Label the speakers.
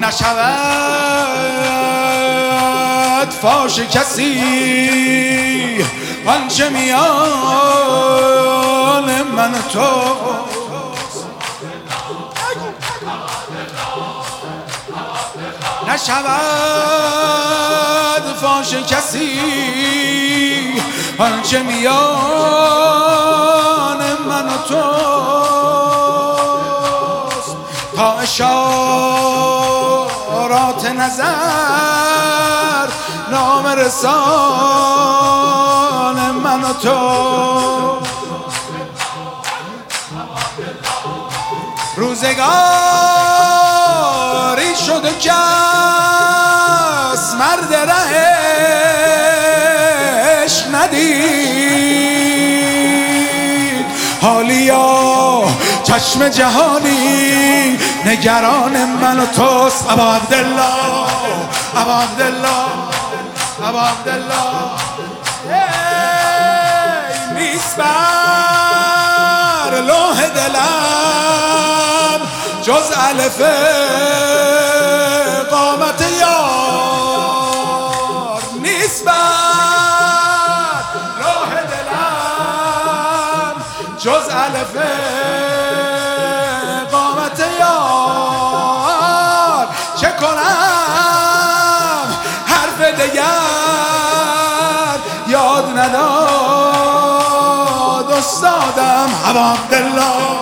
Speaker 1: نشود فاش کسی آنچه میان من و تو. نشود فاش کسی آنچه میان من و توست، تا اشارات نظر نام رسان من و تو. روزگاری شده کس مرد رهش ندید، حالیا چشم جهانی نگران من و توست. ابا عبدالله ابا عبدالله ابا عبدالله نیست بر لوح دلم جز الف قامت یار، نیست بر لوح دلم جز الف قامت یار. چه کنم حرف دگر یاد نداد استادم. ابا عبدالله